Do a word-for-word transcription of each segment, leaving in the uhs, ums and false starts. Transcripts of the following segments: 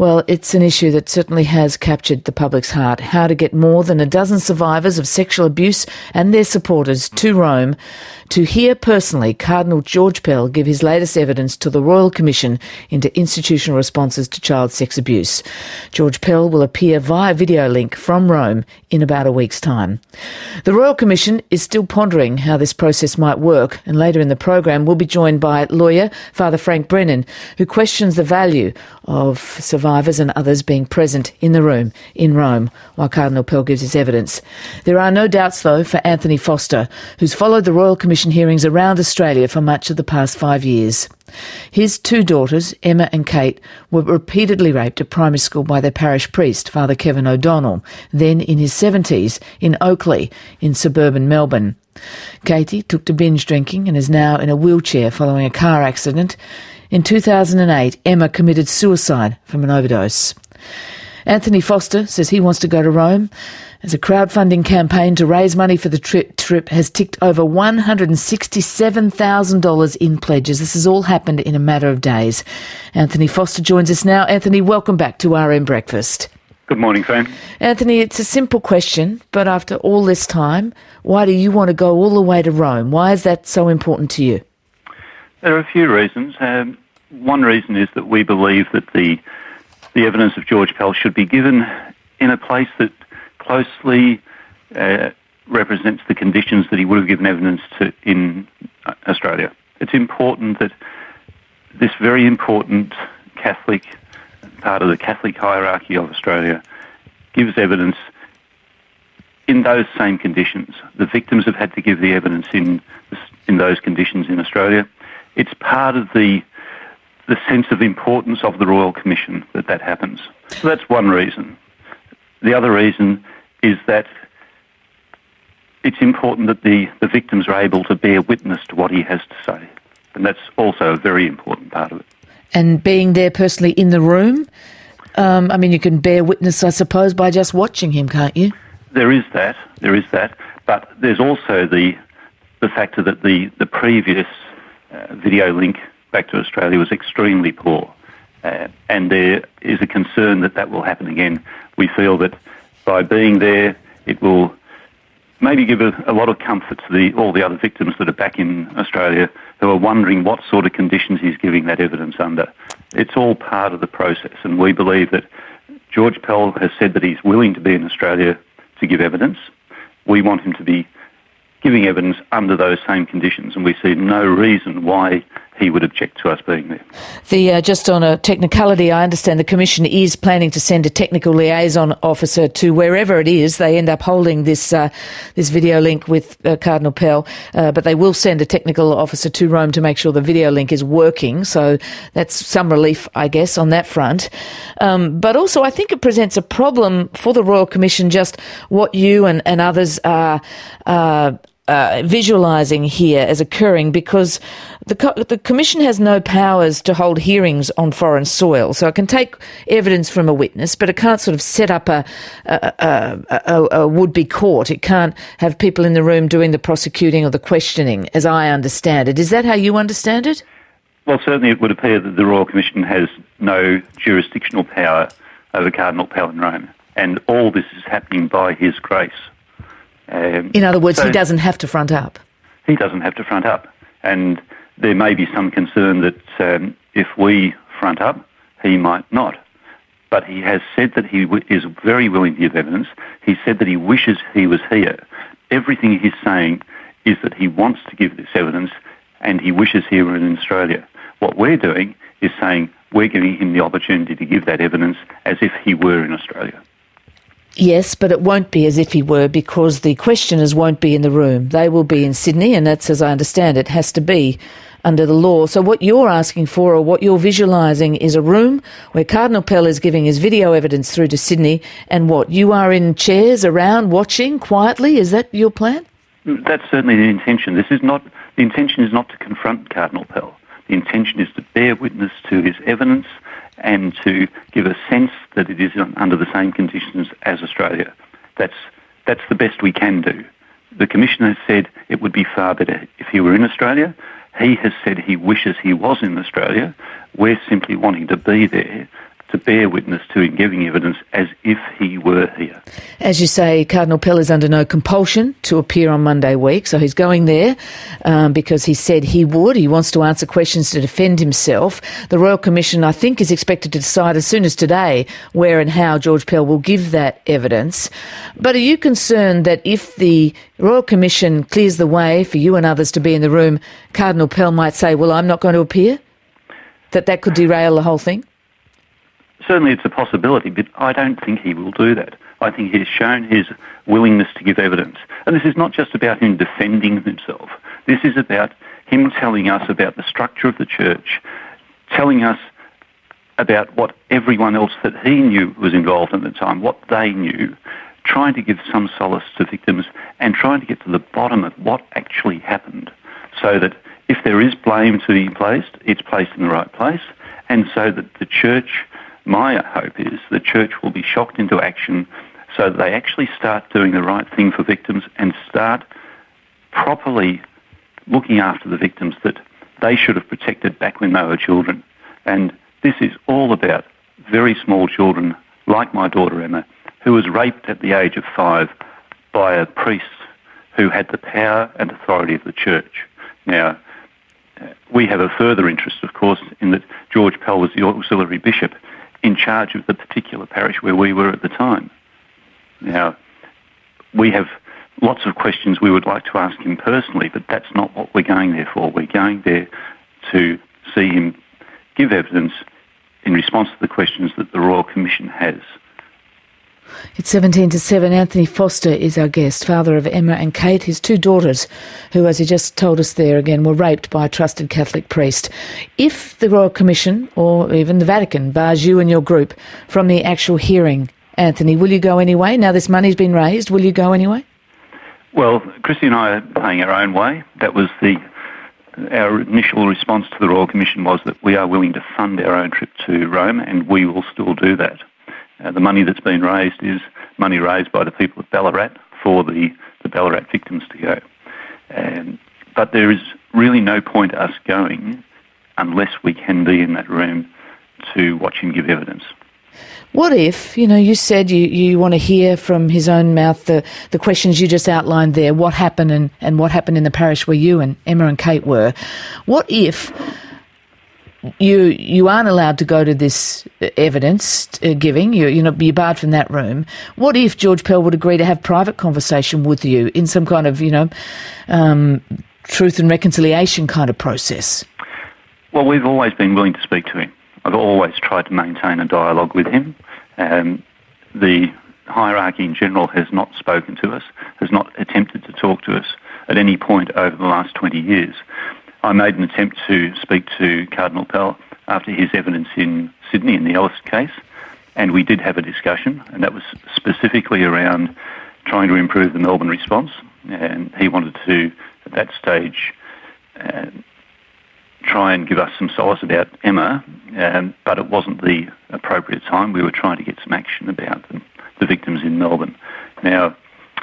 Well, it's an issue that certainly has captured the public's heart. How to get more than a dozen survivors of sexual abuse and their supporters to Rome to hear personally Cardinal George Pell give his latest evidence to the Royal Commission into institutional responses to child sex abuse. George Pell will appear via video link from Rome in about a week's time. The Royal Commission is still pondering how this process might work, and later in the program we'll be joined by lawyer Father Frank Brennan, who questions the value of survivors and others being present in the room in Rome while Cardinal Pell gives his evidence. There are no doubts, though, for Anthony Foster, who's followed the Royal Commission hearings around Australia for much of the past five years. His two daughters, Emma and Kate, were repeatedly raped at primary school by their parish priest, Father Kevin O'Donnell, then in his seventies, in Oakley, in suburban Melbourne. Katie took to binge drinking and is now in a wheelchair following a car accident. In two thousand eight, Emma committed suicide from an overdose. Anthony Foster says he wants to go to Rome, as a crowdfunding campaign to raise money for the trip, trip has ticked over one hundred sixty-seven thousand dollars in pledges. This has all happened in a matter of days. Anthony Foster joins us now. Anthony, welcome back to R M Breakfast. Good morning, Fran. Anthony, it's a simple question, but after all this time, why do you want to go all the way to Rome? Why is that so important to you? There are a few reasons. Um, one reason is that we believe that the the evidence of George Pell should be given in a place that closely uh, represents the conditions that he would have given evidence to in Australia. It's important that this very important Catholic part of the Catholic hierarchy of Australia gives evidence in those same conditions. The victims have had to give the evidence in in those conditions in Australia. It's part of the the sense of importance of the Royal Commission that that happens. So that's one reason. The other reason is that it's important that the, the victims are able to bear witness to what he has to say. And that's also a very important part of it. And being there personally in the room, um, I mean, you can bear witness, I suppose, by just watching him, can't you? There is that, there is that. But there's also the the factor that the, the previous uh, video link back to Australia was extremely poor. Uh, and there is a concern that that will happen again. We feel that by being there, it will maybe give a, a lot of comfort to the, all the other victims that are back in Australia who are wondering what sort of conditions he's giving that evidence under. It's all part of the process, and we believe that George Pell has said that he's willing to be in Australia to give evidence. We want him to be giving evidence under those same conditions, and we see no reason why he would object to us being there. The uh, just on a technicality, I understand the Commission is planning to send a technical liaison officer to wherever it is they end up holding this uh, this video link with uh, Cardinal Pell, uh, but they will send a technical officer to Rome to make sure the video link is working, so that's some relief, I guess, on that front. Um, but also I think it presents a problem for the Royal Commission, just what you and, and others are uh, Uh, visualising here as occurring, because the, co- the Commission has no powers to hold hearings on foreign soil. So it can take evidence from a witness, but it can't sort of set up a, a, a, a, a would-be court. It can't have people in the room doing the prosecuting or the questioning, as I understand it. Is that how you understand it? Well, certainly it would appear that the Royal Commission has no jurisdictional power over Cardinal Pell in Rome, and all this is happening by his grace. Um, In other words, so he doesn't have to front up. He doesn't have to front up. And there may be some concern that um, if we front up, he might not. But he has said that he w- is very willing to give evidence. He said that he wishes he was here. Everything he's saying is that he wants to give this evidence and he wishes he were in Australia. What we're doing is saying we're giving him the opportunity to give that evidence as if he were in Australia. Yes, but it won't be as if he were, because the questioners won't be in the room. They will be in Sydney, and that's, as I understand it, has to be under the law. So what you're asking for, or what you're visualising, is a room where Cardinal Pell is giving his video evidence through to Sydney, and what, you are in chairs around watching quietly? Is that your plan? That's certainly the intention. This is not, the intention is not to confront Cardinal Pell. The intention is to bear witness to his evidence and to give a sense that it is under the same conditions as Australia. That's that's the best we can do. The Commissioner has said it would be far better if he were in Australia. He has said he wishes he was in Australia. We're simply wanting to be there to bear witness to in giving evidence as if he were here. As you say, Cardinal Pell is under no compulsion to appear on Monday week, so he's going there um, because he said he would. He wants to answer questions to defend himself. The Royal Commission, I think, is expected to decide as soon as today where and how George Pell will give that evidence. But are you concerned that if the Royal Commission clears the way for you and others to be in the room, Cardinal Pell might say, well, I'm not going to appear? That that could derail the whole thing? Certainly it's a possibility, but I don't think he will do that. I think he has shown his willingness to give evidence. And this is not just about him defending himself. This is about him telling us about the structure of the church, telling us about what everyone else that he knew was involved at the time, what they knew, trying to give some solace to victims and trying to get to the bottom of what actually happened so that if there is blame to be placed, it's placed in the right place, and so that the church, my hope is, the church will be shocked into action so that they actually start doing the right thing for victims and start properly looking after the victims that they should have protected back when they were children. And this is all about very small children, like my daughter Emma, who was raped at the age of five by a priest who had the power and authority of the church. Now, we have a further interest, of course, in that George Pell was the auxiliary bishop in charge of the particular parish where we were at the time. Now, we have lots of questions we would like to ask him personally, but that's not what we're going there for. We're going there to see him give evidence in response to the questions that the Royal Commission has. It's seventeen to seven. Anthony Foster is our guest, father of Emma and Kate, his two daughters, who, as he just told us there again, were raped by a trusted Catholic priest. If the Royal Commission, or even the Vatican, bars you and your group from the actual hearing, Anthony, will you go anyway? Now this money's been raised, will you go anyway? Well, Christy and I are paying our own way. That was the our initial response to the Royal Commission was that we are willing to fund our own trip to Rome, and we will still do that. Uh, the money that's been raised is money raised by the people of Ballarat for the, the Ballarat victims to go. Um, but there is really no point us going unless we can be in that room to watch him give evidence. What if, you know, you said you, you want to hear from his own mouth the, the questions you just outlined there, what happened and, and what happened in the parish where you and Emma and Kate were. What if you you aren't allowed to go to this evidence uh, giving, you, you know, you're barred from that room? What if George Pell would agree to have private conversation with you in some kind of, you know, um, truth and reconciliation kind of process? Well, we've always been willing to speak to him. I've always tried to maintain a dialogue with him. Um, the hierarchy in general has not spoken to us, has not attempted to talk to us at any point over the last twenty years. I made an attempt to speak to Cardinal Pell after his evidence in Sydney in the Ellis case, and we did have a discussion, and that was specifically around trying to improve the Melbourne response. And he wanted to, at that stage, uh, try and give us some solace about Emma, um, but it wasn't the appropriate time. We were trying to get some action about the, the victims in Melbourne. Now,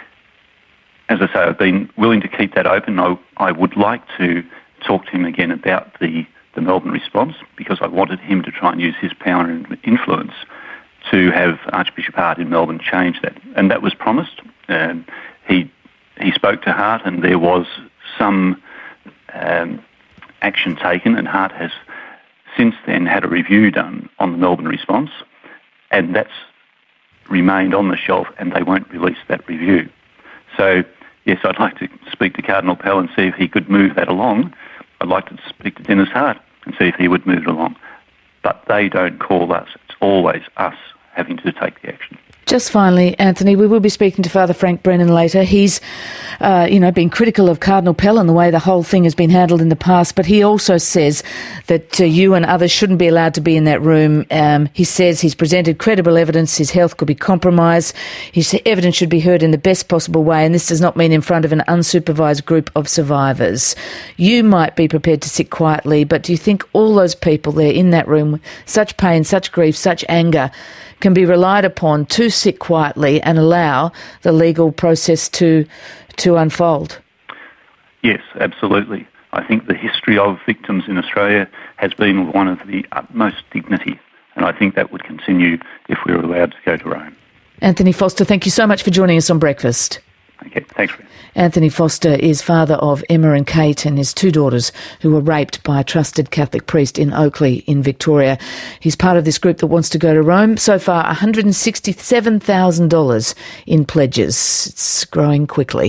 as I say, I've been willing to keep that open. I, I would like to talk to him again about the, the Melbourne response because I wanted him to try and use his power and influence to have Archbishop Hart in Melbourne change that. And that was promised. Um, he he spoke to Hart and there was some um, action taken, and Hart has since then had a review done on the Melbourne response, and that's remained on the shelf and they won't release that review. So, yes, I'd like to speak to Cardinal Pell and see if he could move that along. I'd like to speak to Dennis Hart and see if he would move it along. But they don't call us. It's always us having to take the action. Just finally, Anthony, we will be speaking to Father Frank Brennan later. He's, uh, you know, been critical of Cardinal Pell and the way the whole thing has been handled in the past, but he also says that uh, you and others shouldn't be allowed to be in that room. Um, he says he's presented credible evidence, his health could be compromised, his evidence should be heard in the best possible way, and this does not mean in front of an unsupervised group of survivors. You might be prepared to sit quietly, but do you think all those people there in that room, such pain, such grief, such anger, can be relied upon to sit quietly and allow the legal process to to unfold? Yes, absolutely. I think the history of victims in Australia has been one of the utmost dignity. and I think that would continue if we were allowed to go to Rome. Anthony Foster, thank you so much for joining us on Breakfast. Okay, thanks, Rick. Anthony Foster is father of Emma and Kate and his two daughters who were raped by a trusted Catholic priest in Oakleigh in Victoria. He's part of this group that wants to go to Rome. So far, one hundred sixty-seven thousand dollars in pledges. It's growing quickly.